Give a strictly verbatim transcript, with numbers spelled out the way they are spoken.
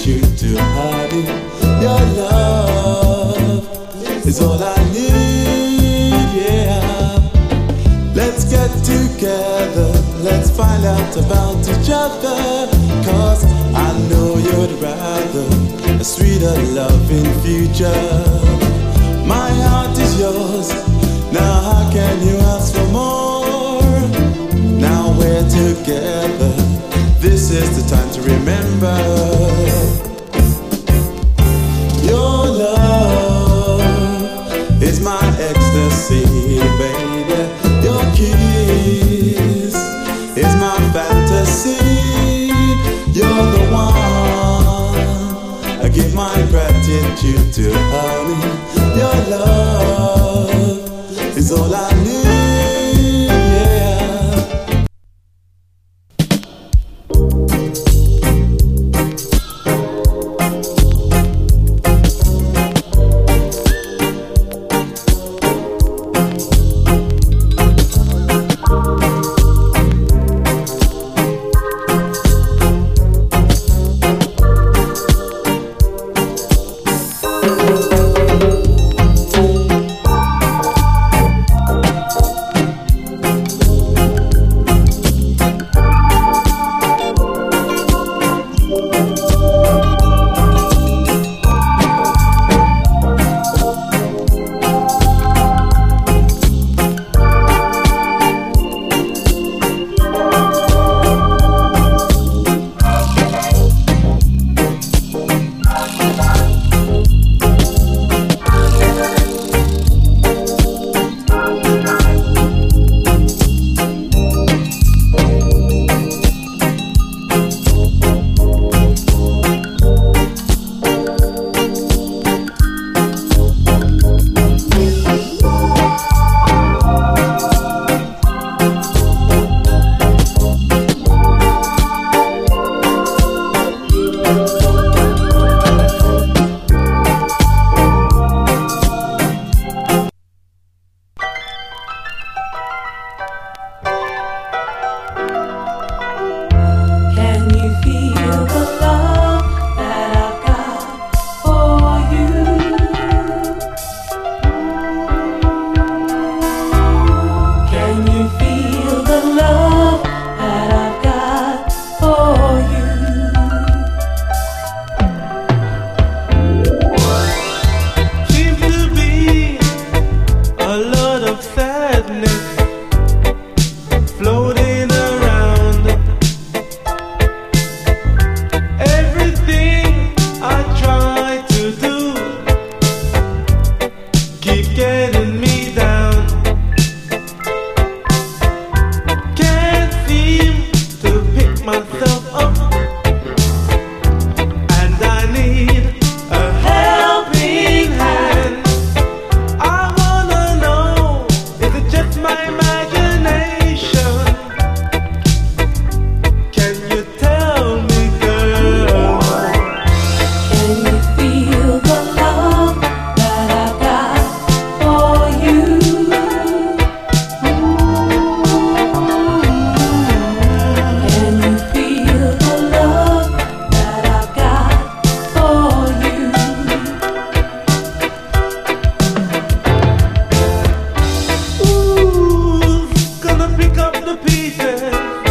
you to honey. Your love is all I need, yeah. Let's get together, let's find out about each other, 'cause I know you'd rather a sweeter loving future. My heart is yours, now how can you ask for more? Now we're together, this is the time to remember. Your love is my ecstasy, baby. Your kiss is my fantasy. You're the one I give my gratitude to, honey. Your love is all I need, yeah. My mind.